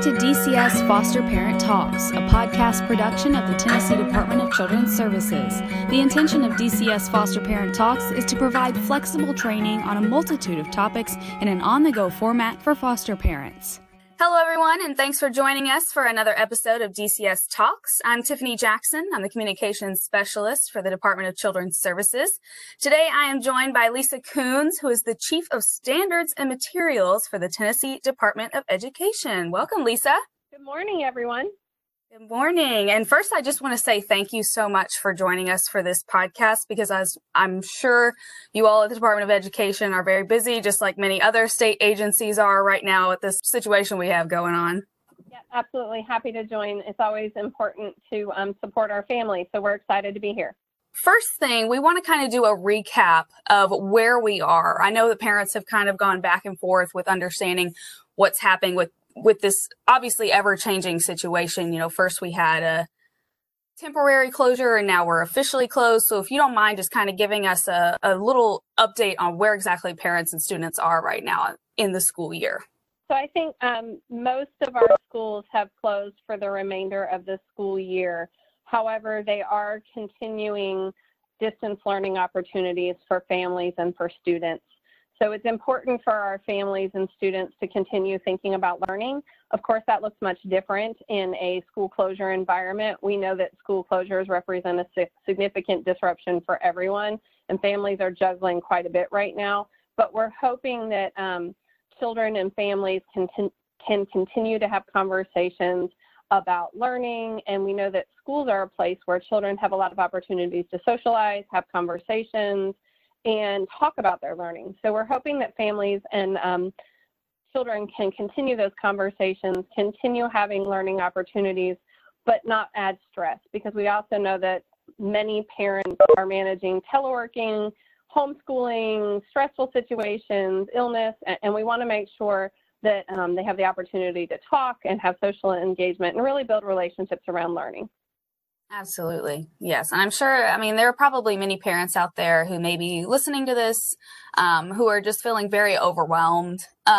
to DCS Foster Parent Talks, a podcast production of the Tennessee Department of Children's Services. The intention of DCS Foster Parent Talks is to provide flexible training on a multitude of topics in an on-the-go format for foster parents. Hello, everyone, and thanks for joining us for another episode of DCS Talks. I'm Tiffany Jackson. I'm the Communications Specialist for the Department of Children's Services. Today, I am joined by Lisa Coons, who is the Chief of Standards and Materials for the Tennessee Department of Education. Welcome, Lisa. Good morning, everyone. Good morning. And first, I just want to say thank you so much for joining us for this podcast, because as I'm sure you all at the Department of Education are very busy, just like many other state agencies are right now with this situation we have going on. Yeah, absolutely. Happy to join. It's always important to support our family, so we're excited to be here. First thing, we want to kind of do a recap of where we are. I know that parents have kind of gone back and forth with understanding what's happening with this obviously ever-changing situation. You know, first we had a temporary closure and now we're officially closed. So if you don't mind just kind of giving us a little update on where exactly parents and students are right now in the school year. So I think most of our schools have closed for the remainder of the school year. However, they are continuing distance learning opportunities for families and for students. So it's important for our families and students to continue thinking about learning. Of course, that looks much different in a school closure environment. We know that school closures represent a significant disruption for everyone, and families are juggling quite a bit right now. But we're hoping that children and families can continue to have conversations about learning, and we know that schools are a place where children have a lot of opportunities to socialize, have conversations, and talk about their learning. So we're hoping that families and children can continue those conversations, continue having learning opportunities, but not add stress, because we also know that many parents are managing teleworking, homeschooling, stressful situations, illness, and we want to make sure that they have the opportunity to talk and have social engagement and really build relationships around learning. Absolutely. Yes. And I'm sure, I mean, there are probably many parents out there who may be listening to this, who are just feeling very overwhelmed.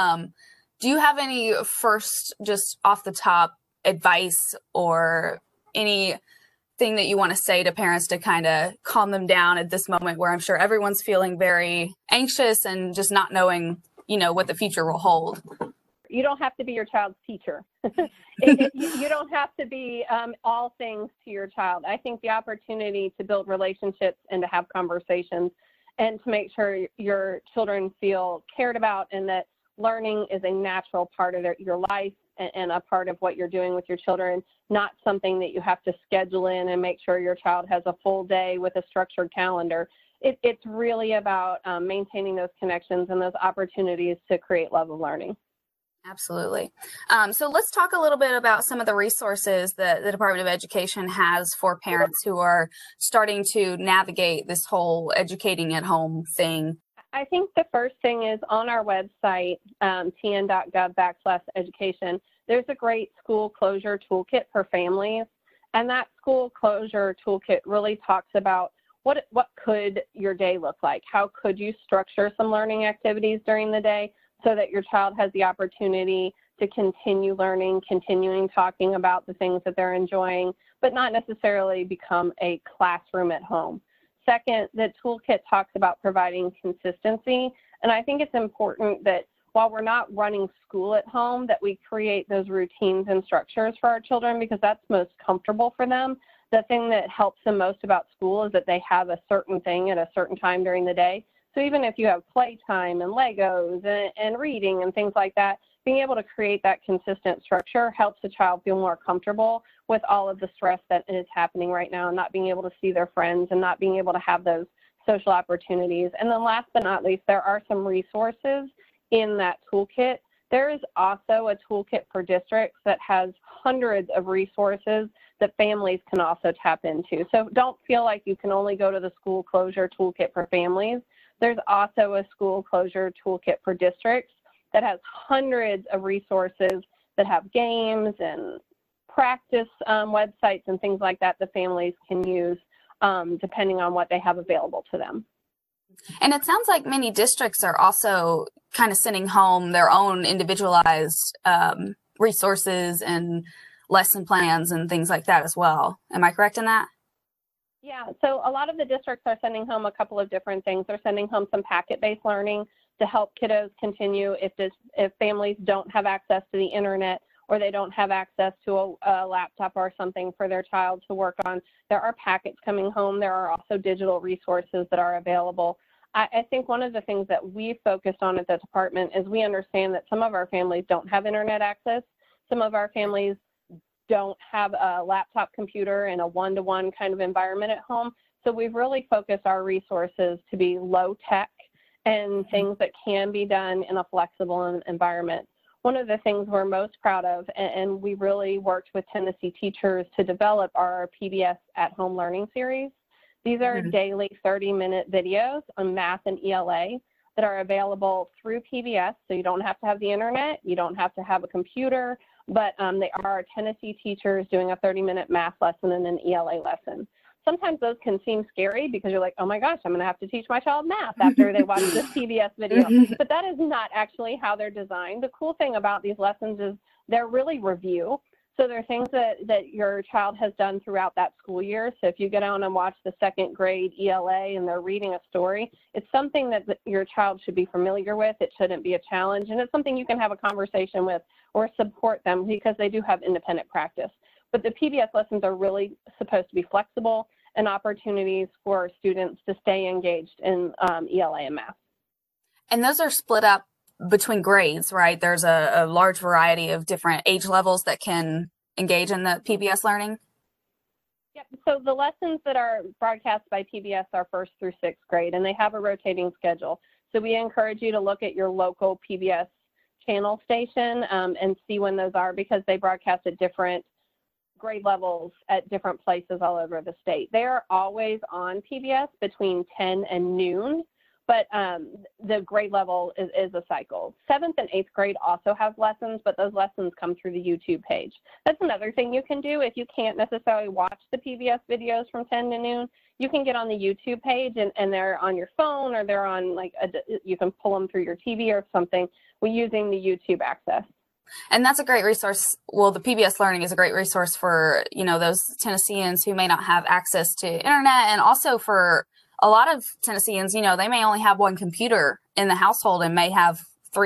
Do you have any first, just off the top, advice or anything that you want to say to parents to kind of calm them down at this moment where I'm sure everyone's feeling very anxious and just not knowing, you know, what the future will hold? You don't have to be your child's teacher. You don't have to be all things to your child. I think the opportunity to build relationships and to have conversations and to make sure your children feel cared about and that learning is a natural part of your life and a part of what you're doing with your children, not something that you have to schedule in and make sure your child has a full day with a structured calendar. It's really about maintaining those connections and those opportunities to create love of learning. Absolutely. So let's talk a little bit about some of the resources that the Department of Education has for parents who are starting to navigate this whole educating at home thing. I think the first thing is on our website, tn.gov/education, there's a great school closure toolkit for families. And that school closure toolkit really talks about what could your day look like? How could you structure some learning activities during the day so that your child has the opportunity to continue learning, continuing talking about the things that they're enjoying, but not necessarily become a classroom at home. Second, the toolkit talks about providing consistency, and I think it's important that while we're not running school at home, that we create those routines and structures for our children because that's most comfortable for them. The thing that helps them most about school is that they have a certain thing at a certain time during the day. So even if you have playtime and Legos and reading and things like that, being able to create that consistent structure helps the child feel more comfortable with all of the stress that is happening right now and not being able to see their friends and not being able to have those social opportunities. And then last but not least, there are some resources in that toolkit. There is also a toolkit for districts that has hundreds of resources that families can also tap into. So don't feel like you can only go to the school closure toolkit for families. There's also a school closure toolkit for districts that has hundreds of resources that have games and practice websites and things like that the families can use depending on what they have available to them. And it sounds like many districts are also kind of sending home their own individualized resources and lesson plans and things like that as well. Am I correct in that? Yeah, so a lot of the districts are sending home a couple of different things. They're sending home some packet-based learning to help kiddos continue if families don't have access to the internet or they don't have access to a laptop or something for their child to work on. There are packets coming home. There are also digital resources that are available. I think one of the things that we focused on at the department is we understand that some of our families don't have internet access. Some of our families don't have a laptop computer in a one-to-one kind of environment at home. So we've really focused our resources to be low tech and things that can be done in a flexible environment. One of the things we're most proud of, and we really worked with Tennessee teachers to develop our PBS at home learning series. These are daily 30-minute videos on math and ELA that are available through PBS. So you don't have to have the internet, you don't have to have a computer, but they are Tennessee teachers doing a 30-minute math lesson and an ELA lesson. Sometimes those can seem scary because you're like, oh my gosh, I'm going to have to teach my child math after they watch this PBS video. But that is not actually how they're designed. The cool thing about these lessons is they're really review. So they're things that your child has done throughout that school year. So if you go down and watch the second grade ELA and they're reading a story, it's something that your child should be familiar with. It shouldn't be a challenge. And it's something you can have a conversation with or support them because they do have independent practice. But the PBS lessons are really supposed to be flexible and opportunities for students to stay engaged in ELA and math. And those are split up between grades, right? There's a large variety of different age levels that can engage in the PBS learning. Yep. So the lessons that are broadcast by PBS are 1st through 6th grade, and they have a rotating schedule. So we encourage you to look at your local PBS channel station and see when those are, because they broadcast at different grade levels at different places all over the state. They are always on PBS between 10 and noon. But the grade level is a cycle. 7th and 8th grade also have lessons, but those lessons come through the YouTube page. That's another thing you can do if you can't necessarily watch the PBS videos from 10 to noon. You can get on the YouTube page and they're on your phone, or they're on you can pull them through your TV or something using the YouTube access. And that's a great resource. Well, the PBS Learning is a great resource for, those Tennesseans who may not have access to internet, and also for a lot of Tennesseans, they may only have one computer in the household and may have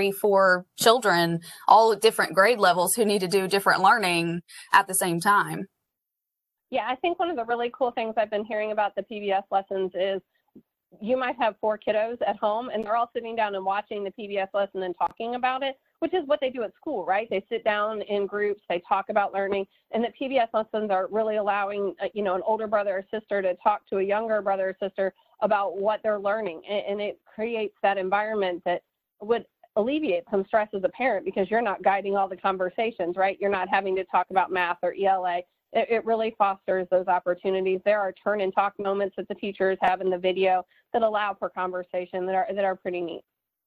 3-4 children, all at different grade levels, who need to do different learning at the same time. Yeah, I think one of the really cool things I've been hearing about the PBS lessons is you might have 4 kiddos at home and they're all sitting down and watching the PBS lesson and talking about it, which is what they do at school, right? They sit down in groups, they talk about learning, and the PBS lessons are really allowing, an older brother or sister to talk to a younger brother or sister about what they're learning. And it creates that environment that would alleviate some stress as a parent, because you're not guiding all the conversations, right? You're not having to talk about math or ELA. It really fosters those opportunities. There are turn and talk moments that the teachers have in the video that allow for conversation that are pretty neat.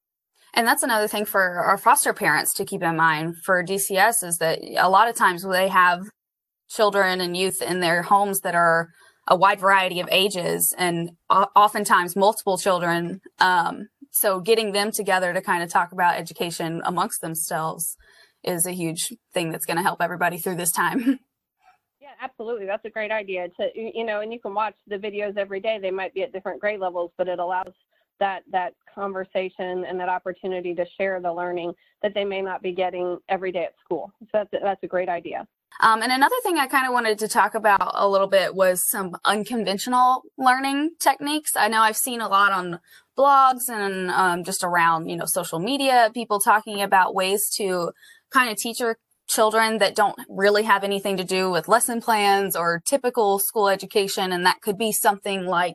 And that's another thing for our foster parents to keep in mind for DCS, is that a lot of times they have children and youth in their homes that are a wide variety of ages, and oftentimes multiple children. So getting them together to kind of talk about education amongst themselves is a huge thing that's going to help everybody through this time. Yeah, absolutely. That's a great idea. And you can watch the videos every day. They might be at different grade levels, but it allows that conversation and that opportunity to share the learning that they may not be getting every day at school. So that's a great idea. And another thing I kind of wanted to talk about a little bit was some unconventional learning techniques. I know I've seen a lot on blogs and just around, social media, people talking about ways to kind of teach your children that don't really have anything to do with lesson plans or typical school education. And that could be something like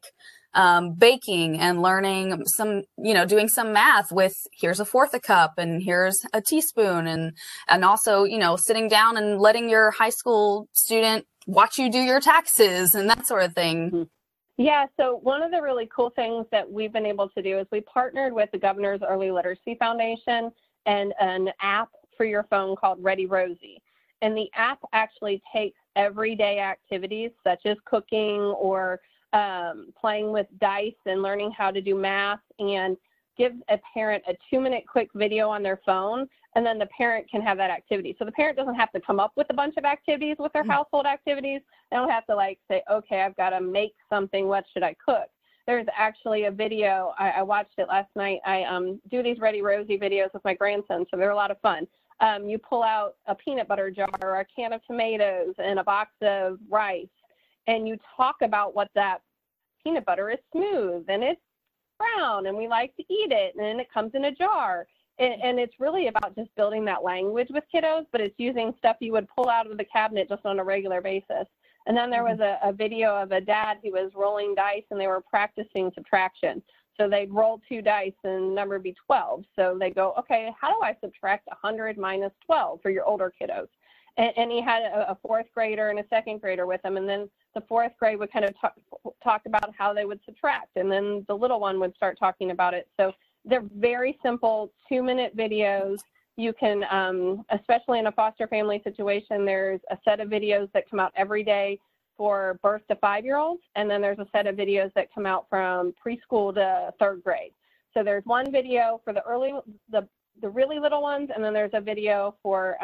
baking and learning some, doing some math with here's a fourth a cup and here's a teaspoon, and also, sitting down and letting your high school student watch you do your taxes and that sort of thing. Mm-hmm. Yeah, so one of the really cool things that we've been able to do is we partnered with the Governor's Early Literacy Foundation and an app for your phone called Ready Rosie. And the app actually takes everyday activities such as cooking or playing with dice and learning how to do math, and give a parent a 2-minute quick video on their phone, and then the parent can have that activity. So the parent doesn't have to come up with a bunch of activities with their household activities. They don't have to like say, okay, I've got to make something. What should I cook? There's actually a video. I watched it last night. I do these Ready Rosie videos with my grandson, so they're a lot of fun. You pull out a peanut butter jar or a can of tomatoes and a box of rice, and you talk about what that peanut butter is smooth and it's brown and we like to eat it, and then it comes in a jar. And it's really about just building that language with kiddos, but it's using stuff you would pull out of the cabinet just on a regular basis. And then there was a video of a dad who was rolling dice, and they were practicing subtraction. So they'd roll 2 dice and the number would be 12. So they go, okay, how do I subtract 100 minus 12 for your older kiddos? And he had a 4th grader and a 2nd grader with him. And then the 4th grade would kind of talk about how they would subtract. And then the little one would start talking about it. So they're very simple 2-minute videos. You can, especially in a foster family situation, there's a set of videos that come out every day for birth to 5-year-olds. And then there's a set of videos that come out from preschool to 3rd grade. So there's one video for the really little ones. And then there's a video for,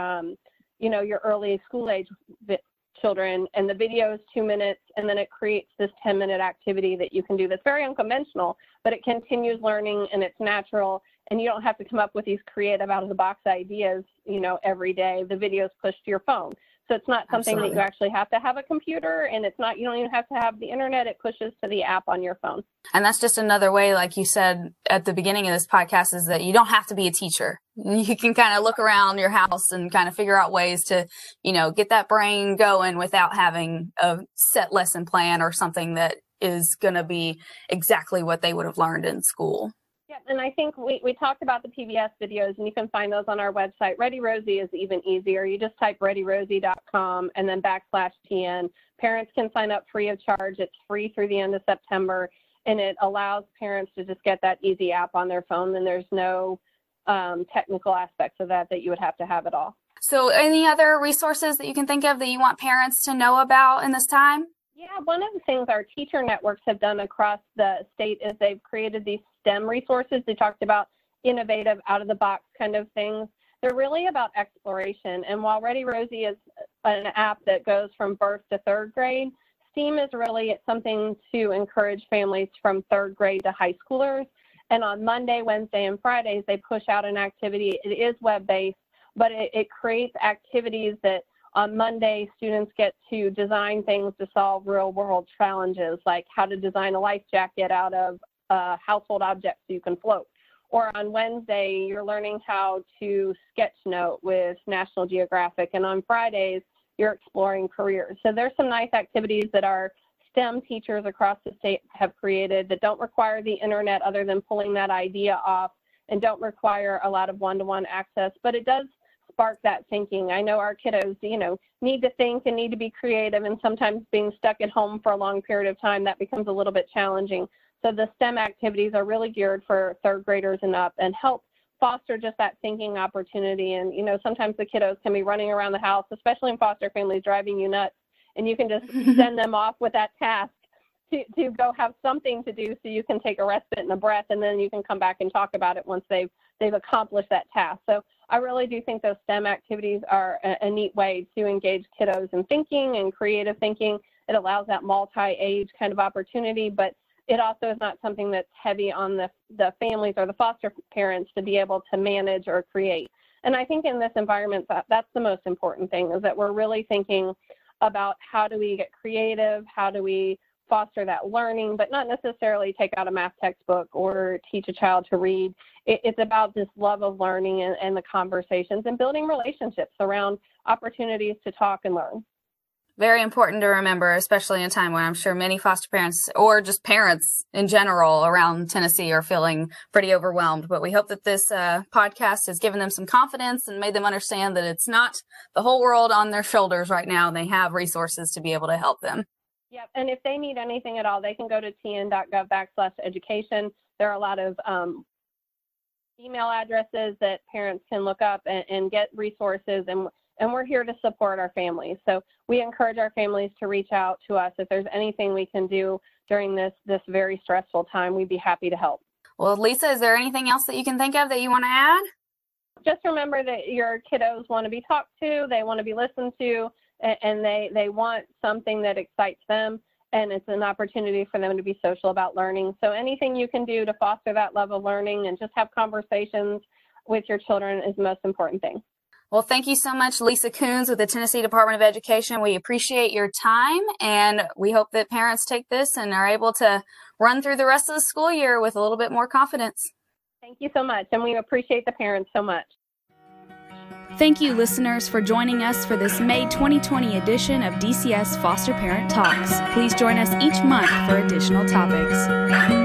your early school age children, and the video is 2 minutes, and then it creates this 10-minute activity that you can do that's very unconventional, but it continues learning and it's natural, and you don't have to come up with these creative out-of-the-box ideas, every day. The video is pushed to your phone. So it's not something that you actually have to have a computer, and you don't even have to have the internet. It pushes to the app on your phone. And that's just another way, like you said at the beginning of this podcast, is that you don't have to be a teacher. You can kind of look around your house and kind of figure out ways to, get that brain going without having a set lesson plan or something that is going to be exactly what they would have learned in school. Yeah, and I think we talked about the PBS videos, and you can find those on our website. Ready Rosie is even easier. You just type readyrosie.com and then /TN. Parents can sign up free of charge. It's free through the end of September, and it allows parents to just get that easy app on their phone, and there's no technical aspects of that you would have to have at all. So any other resources that you can think of that you want parents to know about in this time? Yeah, one of the things our teacher networks have done across the state is they've created these STEM resources. They talked about innovative, out-of-the-box kind of things. They're really about exploration. And while Ready Rosie is an app that goes from birth to 3rd grade, STEAM is really something to encourage families from 3rd grade to high schoolers. And on Monday, Wednesday, and Fridays, they push out an activity. It is web-based, but it creates activities that on Monday, students get to design things to solve real-world challenges, like how to design a life jacket out of household objects so you can float. Or on Wednesday, you're learning how to sketch note with National Geographic. And on Fridays, you're exploring careers. So there's some nice activities that our STEM teachers across the state have created that don't require the internet other than pulling that idea off, and don't require a lot of one-to-one access, but it does spark that thinking. I know our kiddos, need to think and need to be creative, and sometimes being stuck at home for a long period of time, that becomes a little bit challenging. So the STEM activities are really geared for 3rd graders and up, and help foster just that thinking opportunity. And, sometimes the kiddos can be running around the house, especially in foster families, driving you nuts, and you can just send them off with that task to go have something to do so you can take a respite and a breath, and then you can come back and talk about it once they've accomplished that task. So I really do think those STEM activities are a neat way to engage kiddos in thinking and creative thinking. It allows that multi-age kind of opportunity, but it also is not something that's heavy on the families or the foster parents to be able to manage or create. And I think in this environment, that's the most important thing, is that we're really thinking about how do we get creative, how do we foster that learning, but not necessarily take out a math textbook or teach a child to read. It's about this love of learning and the conversations and building relationships around opportunities to talk and learn. Very important to remember, especially in a time when I'm sure many foster parents or just parents in general around Tennessee are feeling pretty overwhelmed. But we hope that this podcast has given them some confidence and made them understand that it's not the whole world on their shoulders right now, and they have resources to be able to help them. Yep, and if they need anything at all, they can go to tn.gov/education. There are a lot of email addresses that parents can look up and get resources, and we're here to support our families. So we encourage our families to reach out to us. If there's anything we can do during this very stressful time, we'd be happy to help. Well, Lisa, is there anything else that you can think of that you want to add? Just remember that your kiddos want to be talked to, they want to be listened to, and they want something that excites them, and it's an opportunity for them to be social about learning. So anything you can do to foster that love of learning and just have conversations with your children is the most important thing. Well, thank you so much, Lisa Coons with the Tennessee Department of Education. We appreciate your time, and we hope that parents take this and are able to run through the rest of the school year with a little bit more confidence. Thank you so much, and we appreciate the parents so much. Thank you, listeners, for joining us for this May 2020 edition of DCS Foster Parent Talks. Please join us each month for additional topics.